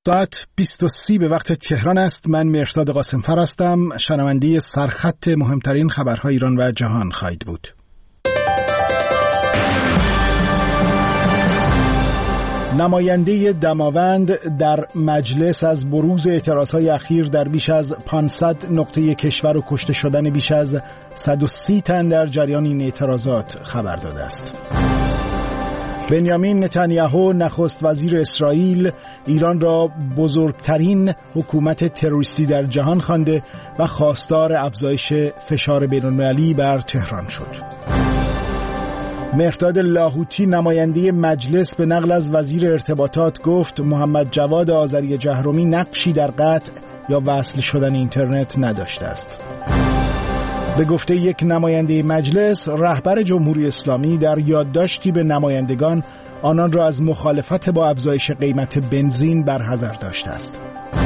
ساعت 20:30 به وقت تهران است. من مهرداد قاسمفر هستم. شنونده سرخط مهمترین خبرهای ایران و جهان خواهید بود. نماینده دماوند در مجلس از بروز اعتراضهای اخیر در بیش از 500 نقطه کشور و کشته شدن بیش از 130 تن در جریان این اعتراضات خبر داده است. بنیامین نتانیاهو نخست وزیر اسرائیل ایران را بزرگترین حکومت تروریستی در جهان خوانده و خواستار افزایش فشار بین‌المللی بر تهران شد. مهرداد لاهوتی نماینده مجلس به نقل از وزیر ارتباطات گفت محمد جواد آذری جهرومی نقشی در قطع یا وصل شدن اینترنت نداشته است. به گفته یک نماینده مجلس، رهبر جمهوری اسلامی در یادداشتی به نمایندگان آنان را از مخالفت با افزایش قیمت بنزین برحذر داشته است.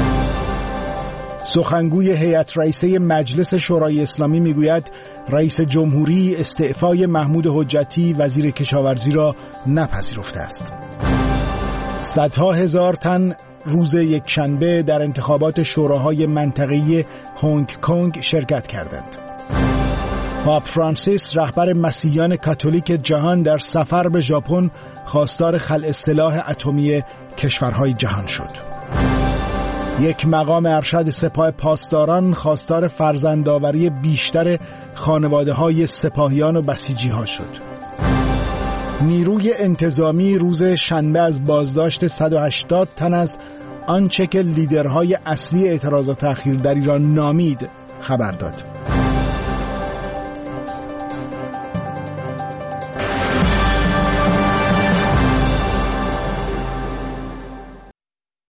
سخنگوی هیئت رئیسه مجلس شورای اسلامی میگوید رئیس جمهوری استعفای محمود حجتی وزیر کشاورزی را نپذیرفته است. صدها هزار تن روز یکشنبه در انتخابات شوراهای منطقه‌ای هنگ کنگ شرکت کردند. پاپ فرانسیس رهبر مسیحیان کاتولیک جهان در سفر به ژاپن خواستار خلع سلاح اتمی کشورهای جهان شد. یک مقام ارشد سپاه پاسداران خواستار فرزندآوری بیشتر خانواده‌های سپاهیان و بسیجی‌ها شد. نیروی انتظامی روز شنبه از بازداشت 180 تن از آنچه که لیدرهای اصلی اعتراضات اخیر در ایران نامید خبر داد.